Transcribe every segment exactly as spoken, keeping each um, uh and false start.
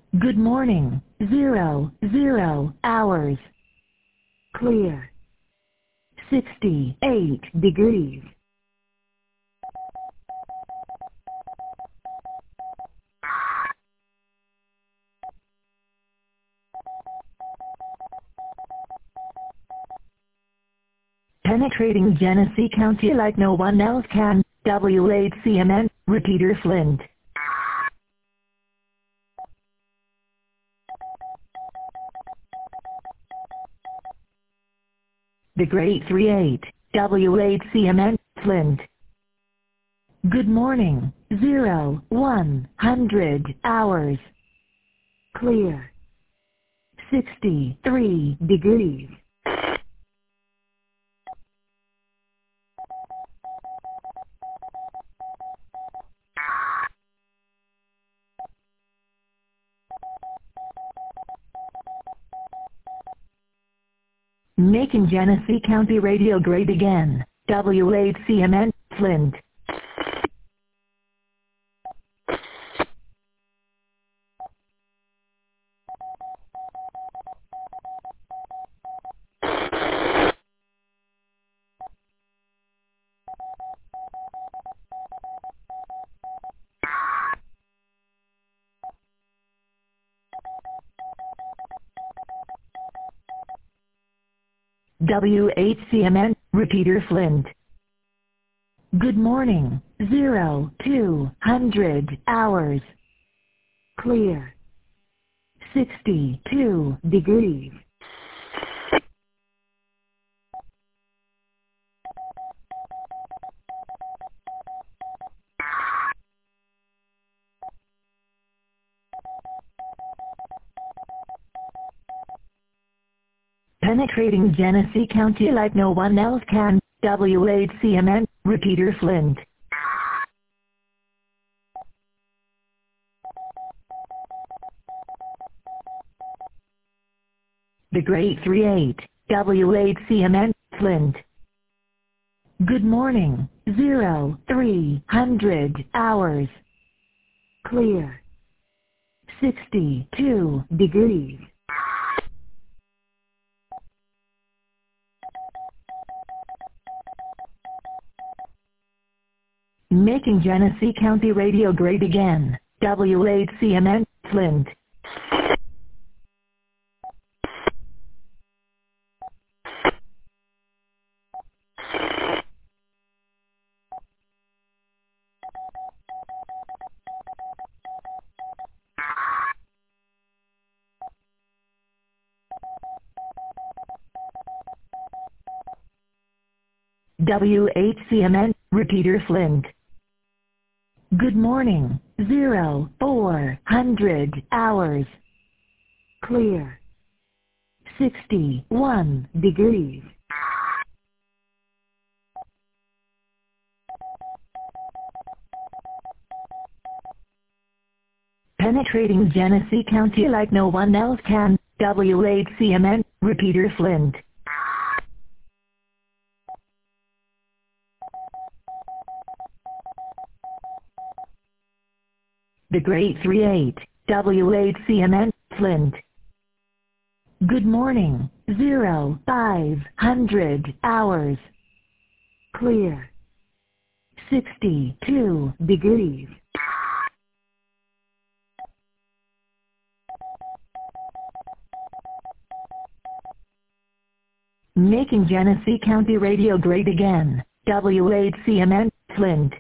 Good morning. Zero, zero hours. Clear. sixty-eight degrees. Penetrating Genesee County like no one else can. W eight C M N, Repeater Flint. The Great three eight, W eight C M N, Flint. Good morning. Zero, one hundred hours. Clear. sixty-three degrees. Making Genesee County radio great again. W eight C M N, Flint. W eight C M N, Repeater Flint. Good morning. Zero, two hundred hours. Clear. sixty-two degrees. Penetrating Genesee County like no one else can. W eight C M N, Repeater Flint. The Great three eight, W eight C M N, Flint. Good morning. Zero, three hundred hours. Clear. sixty-two degrees. Making Genesee County radio great again. W eight C M N, Flint. W eight C M N, Repeater Flint. Good morning. Zero, four hundred hours. Clear. sixty-one degrees. Penetrating Genesee County like no one else can. W eight C M N, Repeater Flint. The Great three eight, W eight C M N, Flint. Good morning. Zero, five hundred hours. Clear. sixty-two degrees. Making Genesee County radio great again. W eight C M N, Flint.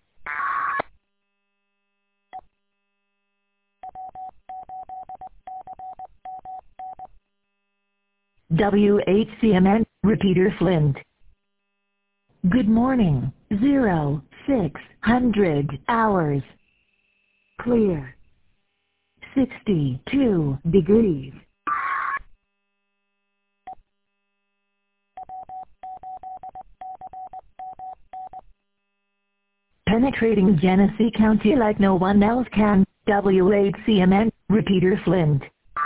W eight C M N, Repeater Flint. Good morning. Zero, six hundred hours. Clear. sixty-two degrees. Penetrating Genesee County like no one else can. W eight C M N, Repeater Flint.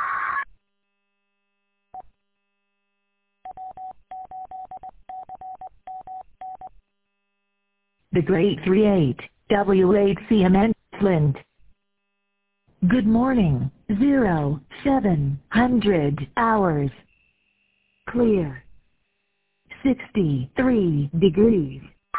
The Great three eight, W eight C M N, Flint. Good morning. zero, seven hundred hours. Clear. sixty-three degrees.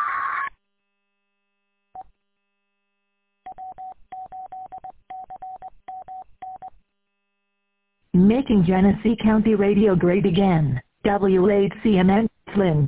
Making Genesee County radio great again. W eight C M N, Flint.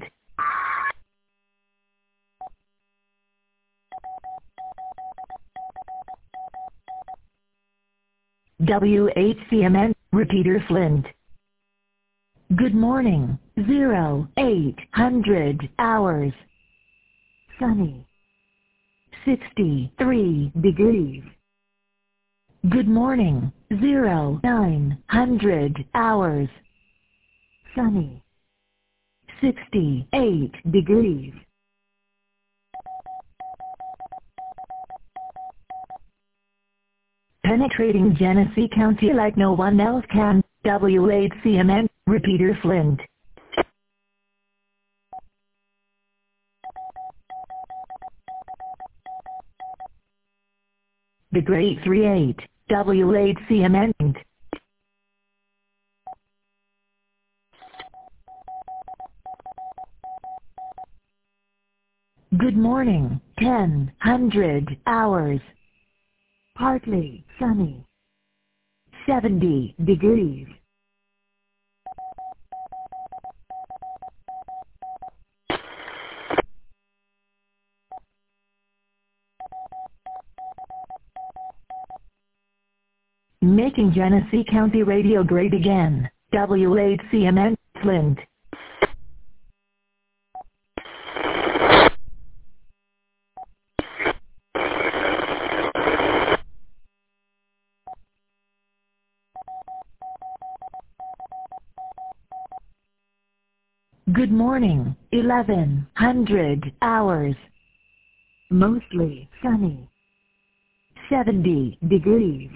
W eight C M N, repeater Flint. Good morning, zero, eight hundred hours. Sunny. sixty-three degrees. Good morning, zero, nine hundred hours. Sunny. sixty-eight degrees. Penetrating Genesee County like no one else can. W eight C M N, repeater Flint. The Great three eight, W eight C M N. Good morning, ten hundred hours. Partly sunny. seventy degrees. Making Genesee County radio great again. W eight C M N, Flint. Good morning, eleven hundred hours. Mostly sunny. seventy degrees.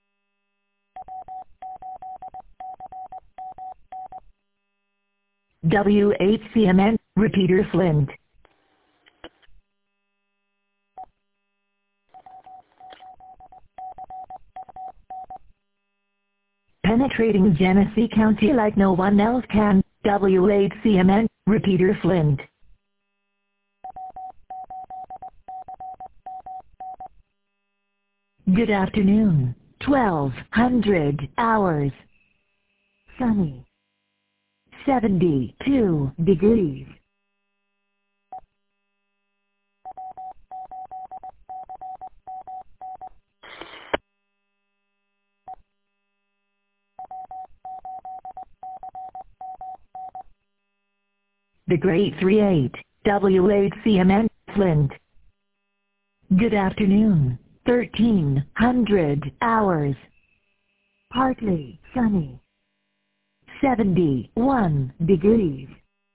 W eight C M N, repeater Flint. Penetrating Genesee County like no one else can. W eight C M N, repeater Flint. Good afternoon, twelve hundred hours. Sunny. seventy-two degrees. The Great three eight, W eight C M N, Flint. Good afternoon, thirteen hundred hours. Partly sunny. seventy-one degrees.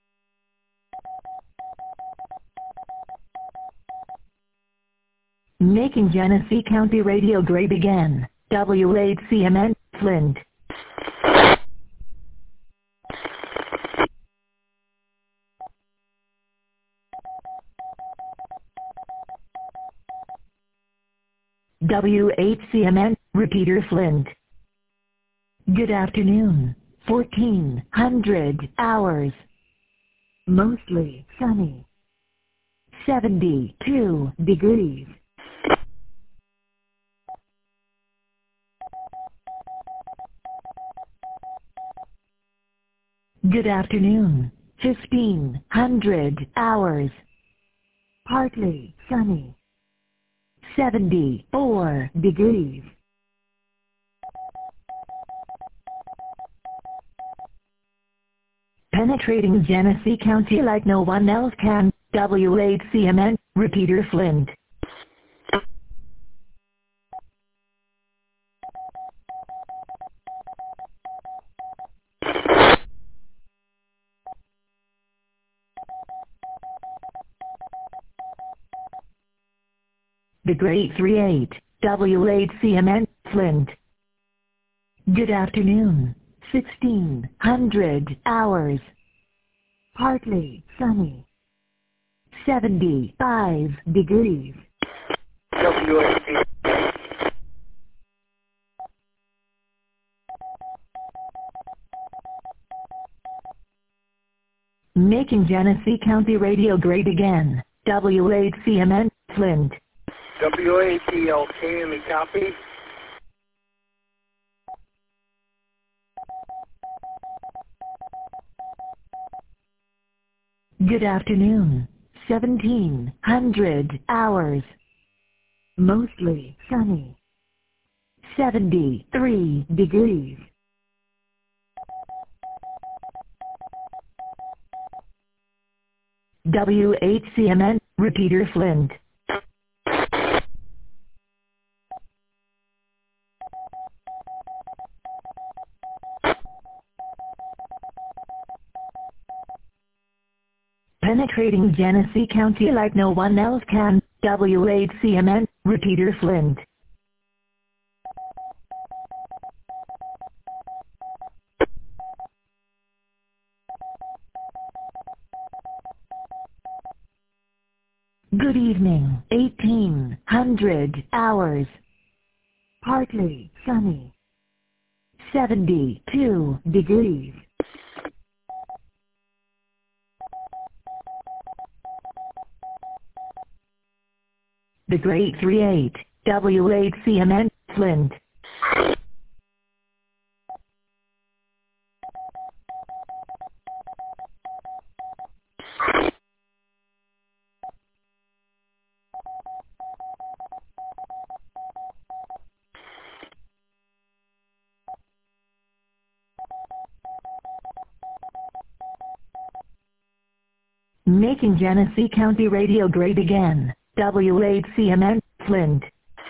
Making Genesee County radio great again. W eight C M N, Flint. W eight C M N, repeater Flint. Good afternoon, fourteen hundred hours. Mostly sunny. seventy-two degrees. Good afternoon, fifteen hundred hours. Partly sunny. seventy-four degrees. Penetrating Genesee County like no one else can. W eight C M N, repeater Flint. The Great three eight, W eight C M N, Flint. Good afternoon, sixteen hundred hours. Partly sunny. seventy-five degrees. W eight. Making Genesee County Radio great again. W eight C M N, Flint. W eight T L K, let me copy. Good afternoon. seventeen hundred hours. Mostly sunny. seventy-three degrees. W eight C M N, repeater Flint. Penetrating Genesee County like no one else can. W eight C M N, repeater Flint. Good evening. eighteen hundred hours. Partly sunny. seventy-two degrees. The Great three eight, W eight C M N, Flint. Making Genesee County Radio great again. W eight C M N, Flint.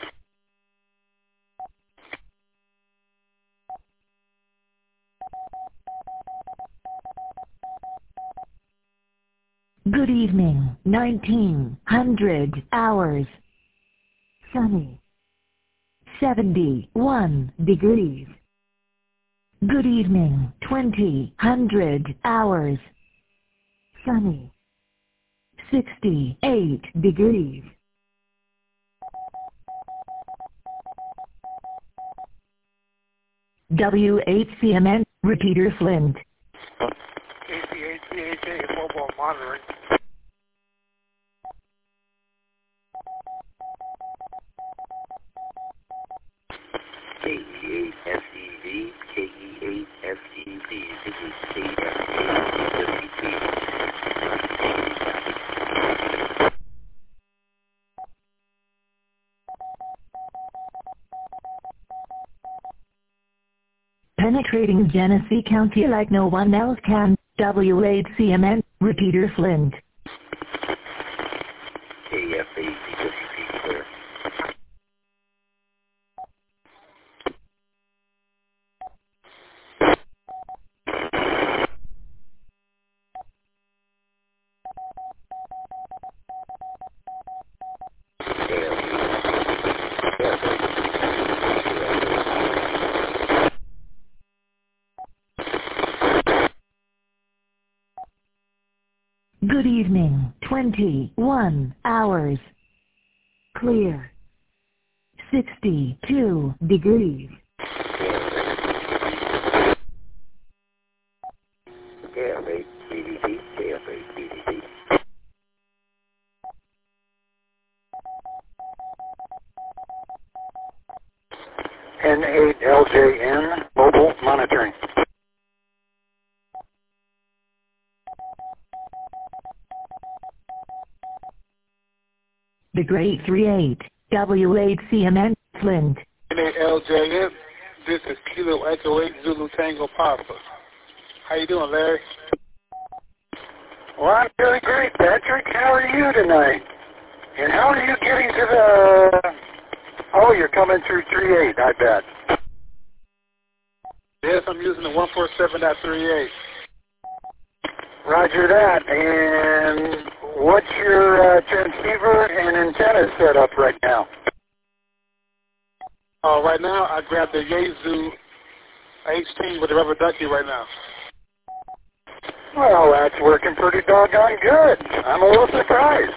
Good evening. nineteen hundred hours. Sunny. seventy-one degrees. Good evening. twenty hundred hours. Sunny. sixty-eight degrees. W eight C M N, repeater Flint. K C H C H A, mobile monitoring. K E eight S E V, K E eight S E V, this is K F A S E V. Penetrating Genesee County like no one else can. W eight C M N, repeater Flint. K F A C W P clear. Good evening. twenty-one hours. Clear. sixty-two degrees. K F A C D D, K F A C D D. N eight L J N, mobile monitoring. The Great three eight, W eight C M N, Flint. N eight L J N, this is Kilo Echo eight Zulu Tango Papa. How you doing, Larry? Well, I'm doing great, Patrick. How are you tonight? And how are you getting to the... Oh, you're coming through three eight, I bet. Yes, I'm using the one forty-seven point three eight. Roger that. And what's your uh, transceiver and antenna set up right now? Uh, right now, I grabbed the Yaesu H T with the rubber ducky right now. Well, that's working pretty doggone good. I'm a little surprised.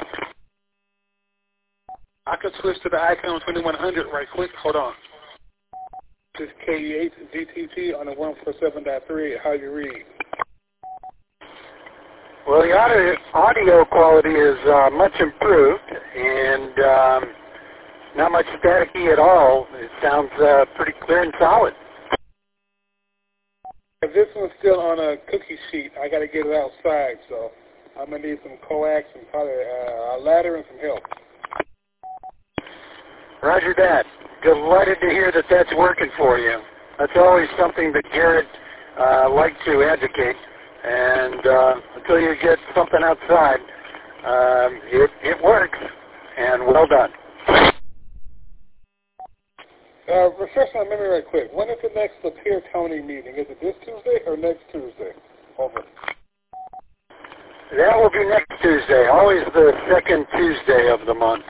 I could switch to the Icon twenty-one hundred right quick. Hold on. This is K E eight Z T T on the one forty-seven point three eight. How you read? Well, the audio, audio quality is uh, much improved, and um, not much staticky at all. It sounds uh, pretty clear and solid. If this one's still on a cookie sheet, I got to get it outside, so I'm going to need some coax and probably uh, a ladder and some help. Roger that. Delighted to hear that that's working for you. That's always something that Garrett uh, liked to advocate. And uh, until you get something outside, um, it, it works, and well done. Uh, refresh my memory right quick. When is the next Lapeer County meeting? Is it this Tuesday or next Tuesday? Over. That will be next Tuesday, always the second Tuesday of the month.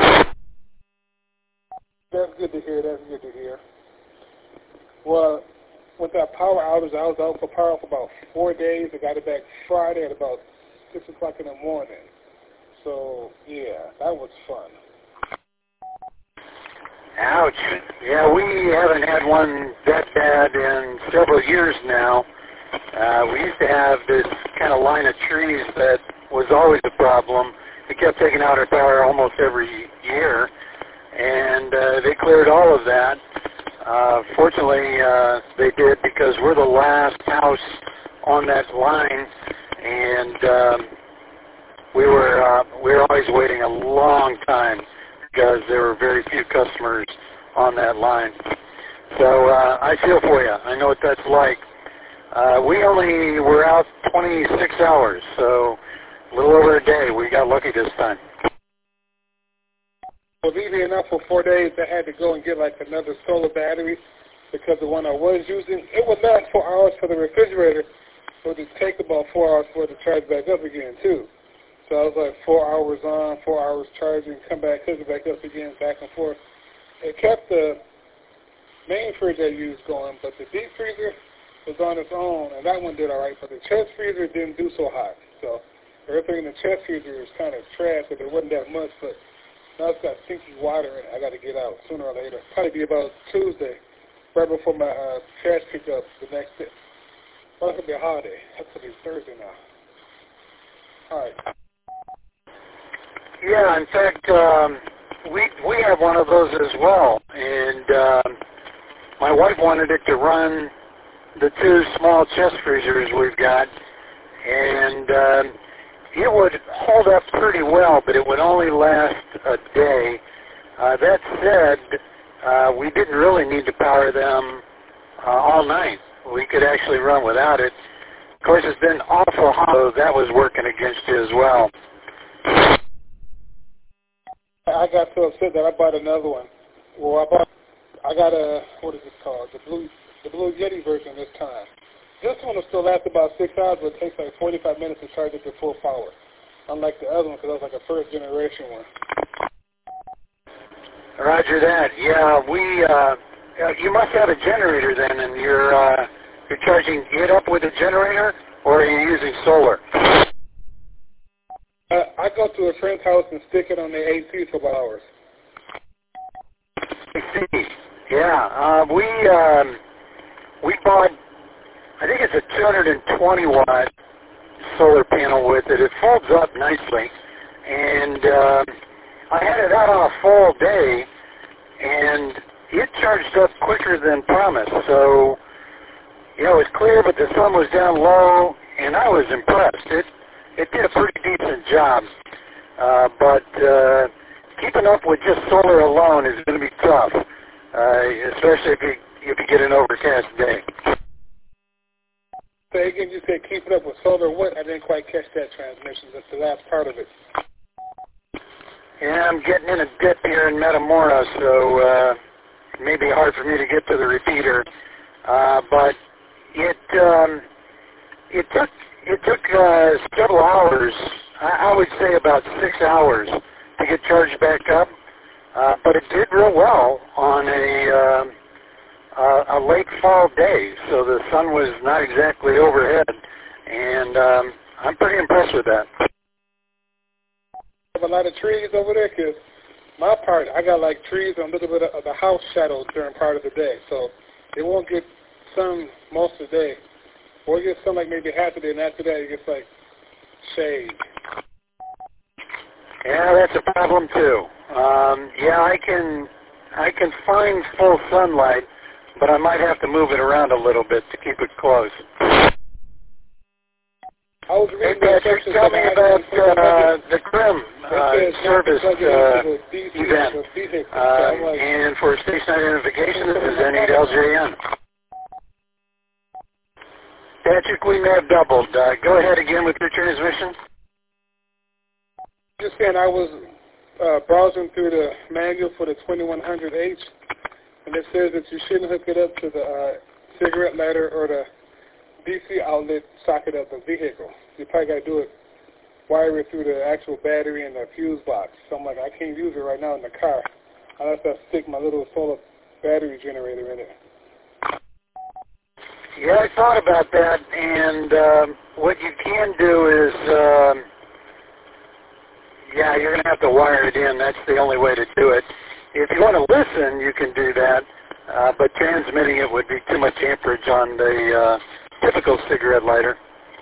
That's good to hear. That's good to hear. Well, with that power outage, I was out for power for about four days. I got it back Friday at about six o'clock in the morning. So, yeah, that was fun. Ouch. Yeah, we haven't had one that bad in several years now. Uh, we used to have this kind of line of trees that was always a problem. It kept taking out our power almost every year, and uh, they cleared all of that. Uh, fortunately, uh, they did, because we're the last house on that line, and um, we were uh, we were always waiting a long time because there were very few customers on that line. So uh, I feel for you. I know what that's like. Uh, we only were out twenty-six hours, so a little over a day. We got lucky this time. Well, easy enough for four days. I had to go and get like another solar battery because the one I was using, it would last four hours for the refrigerator, but it would take about four hours for it to charge back up again too. So I was like four hours on, four hours charging, come back, hook it back up again, back and forth. It kept the main fridge I used going, but the deep freezer was on its own, and that one did all right, but the chest freezer didn't do so hot. So everything in the chest freezer is kind of trash, but there wasn't that much, but now it's got stinky water in it. I got to get out sooner or later. Probably be about Tuesday, right before my uh, trash pickup the next day. Well, it's going to be a holiday. That's going to be Thursday now. All right. Yeah, in fact, um, we we have one of those as well, and um, my wife wanted it to run the two small chest freezers we've got, and um, it would hold up pretty well, but it would only last a day. Uh, that said, uh, we didn't really need to power them uh, all night. We could actually run without it. Of course, it's been awful hot, so that was working against you as well. I got so upset that I bought another one. Well, I bought, I got a, what is it called? The Blue, the Blue Yeti version this time. This one will still last about six hours, but it takes like forty-five minutes to charge it to full power. Unlike the other one, because that was like a first generation one. Roger that. Yeah, we, uh, you must have a generator then, and you're, uh, you're charging it up with a generator, or are you using solar? Uh, I go to a friend's house and stick it on the A C for about hours. A C. Yeah, uh, we, um, we bought, I think it's a two hundred twenty watt solar panel with it. It folds up nicely, and uh, I had it out on a full day, and it charged up quicker than promised. So, you know, it was clear, but the sun was down low, and I was impressed. It it did a pretty decent job, uh, but uh, keeping up with just solar alone is going to be tough, uh, especially if you if you get an overcast day. So again, you said keep it up with solar. What? I didn't quite catch that transmission. That's the last part of it. Yeah, I'm getting in a dip here in Metamora, so uh, it may be hard for me to get to the repeater. Uh, but it um, it took it took uh, several hours. I, I would say about six hours to get charged back up. Uh, but it did real well on a uh, uh, a late fall day, so the sun was not exactly overhead, and um, I'm pretty impressed with that. I have a lot of trees over there because my part, I got like trees and a little bit of the house shadows during part of the day, so it won't get sun most of the day. Or it gets sun like maybe half the day, and after that it gets like shade. Yeah, that's a problem too. Um, yeah, I can I can find full sunlight, but I might have to move it around a little bit to keep it close. I was Hey, reading the Patrick, instructions tell of me the about item. uh, the CRIM It uh, says not to service plug it uh, into the D C event. of the vehicle. So Um, I'm like, and for station identification, this is N eight L J N. Patrick, we may have doubled. Uh, go ahead again with your transmission. just saying, I was uh, browsing through the manual for the twenty-one hundred H, and it says that you shouldn't hook it up to the uh, cigarette lighter or the D C outlet socket of the vehicle. You probably got to do it, wire it through the actual battery and the fuse box. So I'm like, I can't use it right now in the car unless I stick my little solar battery generator in it. Yeah, I thought about that, and um, what you can do is, um, yeah, you're going to have to wire it in. That's the only way to do it. If you want to listen, you can do that, uh, but transmitting it would be too much amperage on the uh, typical cigarette lighter.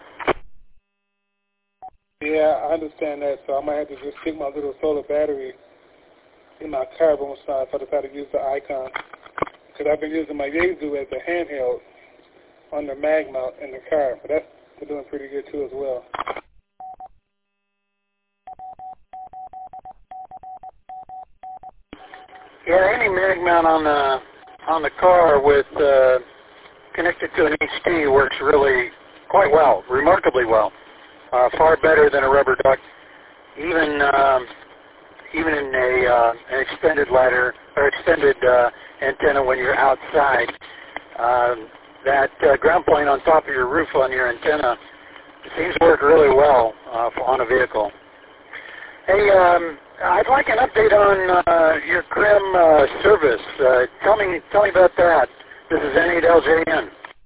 Yeah, I understand that, so I might have to just stick my little solar battery in my car once I if I decide to use the Icon. Because I've been using my Yaesu as a handheld on the mag mount in the car, but that's been doing pretty good too as well. Yeah, any mag mount on the on the car with uh, connected to an H D works really quite well, remarkably well. Uh, far better than a rubber duck, even um, even in a uh, an extended ladder or extended uh, antenna when you're outside. Um, that uh, ground plane on top of your roof on your antenna seems to work really well uh, on a vehicle. Hey, um, I'd like an update on uh, your CRIM uh, service. Uh, tell me, tell me about that. This is N eight L J N.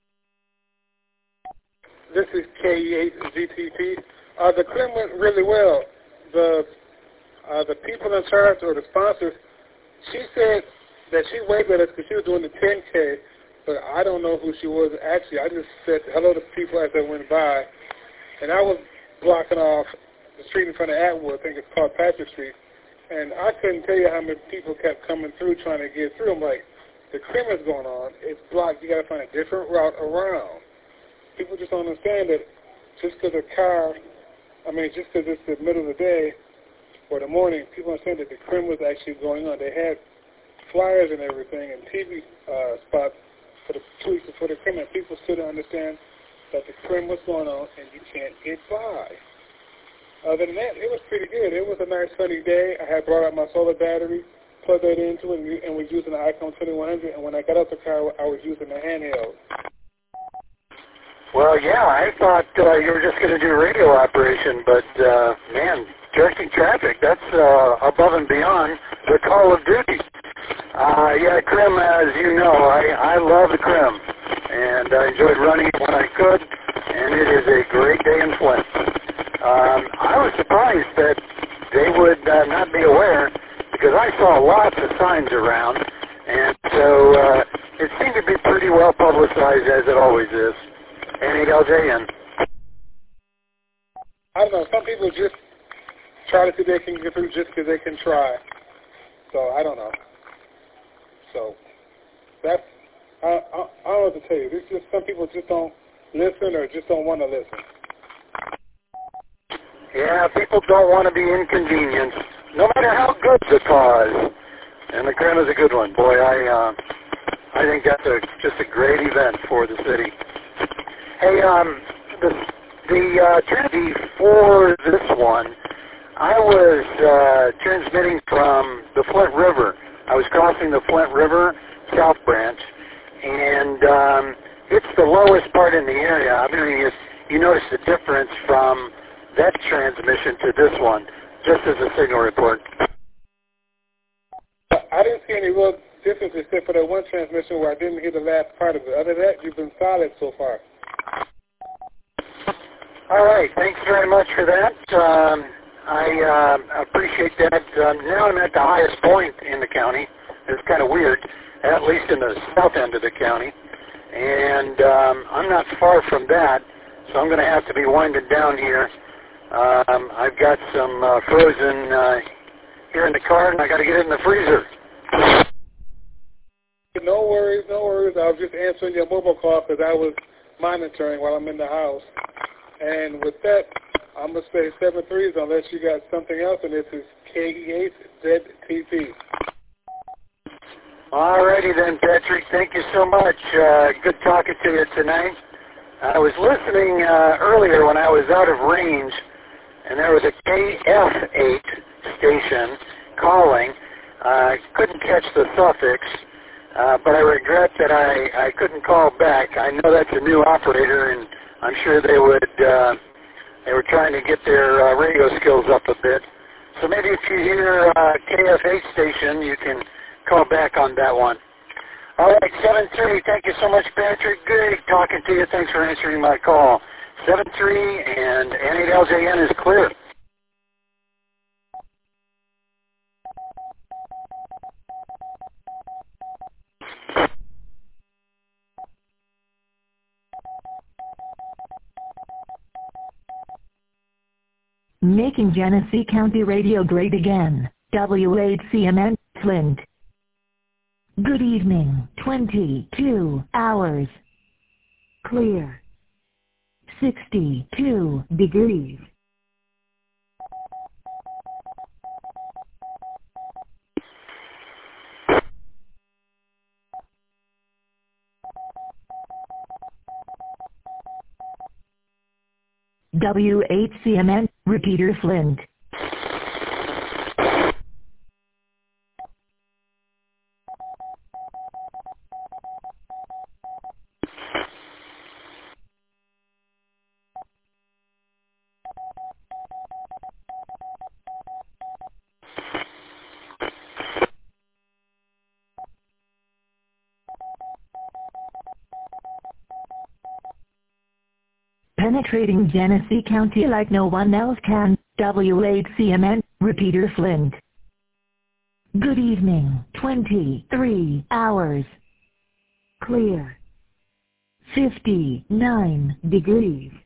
This is K E eight Z T P. Uh, the CRIM went really well. The uh, the people in charge or the sponsors, she said that she waved at us because she was doing the ten K, but I don't know who she was actually. I just said hello to people as they went by, and I was blocking off the street in front of Atwood. I think it's called Patrick Street, and I couldn't tell you how many people kept coming through trying to get through. I'm like, the CRIM is going on. It's blocked. You got to find a different route around. People just don't understand that just because a car, I mean, just because it's the middle of the day or the morning, people understand that the CRIM was actually going on. They had flyers and everything and T V uh, spots for the tweets for the CRIM, and people still don't understand that the CRIM was going on and you can't get by. Other than that, it was pretty good. It was a nice sunny day. I had brought out my solar battery, plugged that into it, and was using the Icon twenty-one hundred, and when I got out the car, I was using the handheld. Well, yeah, I thought uh, you were just going to do radio operation, but, uh, man, directing traffic, that's uh, above and beyond the call of duty. Uh, yeah, CRIM, as you know, I, I love the CRIM, and I enjoyed running it when I could, and it is a great day in Flint. Um, I was surprised that they would uh, not be aware, because I saw lots of signs around, and so uh, it seemed to be pretty well publicized, as it always is. N eight L J N. I don't know. Some people just try to see if they can get through just because they can try. So I don't know. So that's I, I, I don't know what to tell you. It's just some people just don't listen or just don't want to listen. Yeah, people don't want to be inconvenienced, no matter how good the cause. And the CRIM is a good one. Boy, I uh, I think that's a, just a great event for the city. Hey, um, the, the uh, Trinity for this one, I was uh, transmitting from the Flint River. I was crossing the Flint River South Branch, and um, it's the lowest part in the area. I mean, you, you notice the difference from that transmission to this one, just as a signal report. I didn't see any real difference except for that one transmission where I didn't hear the last part of it. Other than that, you've been solid so far. All right, thanks very much for that. Um, I uh, appreciate that. Um, now I'm at the highest point in the county. It's kind of weird, at least in the south end of the county. And um, I'm not far from that, so I'm going to have to be winding down here Um, I've got some uh, frozen uh, here in the car, and I got to get it in the freezer. No worries, no worries. I was just answering your mobile call because I was monitoring while I'm in the house. And with that, I'm going to say seven threes unless you got something else, and this is K E eight Z T P. All righty then, Patrick. Thank you so much. Uh, good talking to you tonight. I was listening uh, earlier when I was out of range, and there was a K F eight station calling. I uh, couldn't catch the suffix, uh, but I regret that I, I couldn't call back. I know that's a new operator, and I'm sure they would. Uh, they were trying to get their uh, radio skills up a bit. So maybe if you hear uh, K F eight station, you can call back on that one. All right, seven three. Thank you so much, Patrick. Good talking to you. Thanks for answering my call. seven three and N eight L J N is clear. Making Genesee County Radio great again. W eight C M N, Flint. Good evening. twenty-two hours. Clear. sixty-two degrees. W eight C M N, repeater Flint. Penetrating Genesee County like no one else can. W eight C M N, repeater Flint. Good evening. twenty-three hours. Clear. fifty-nine degrees.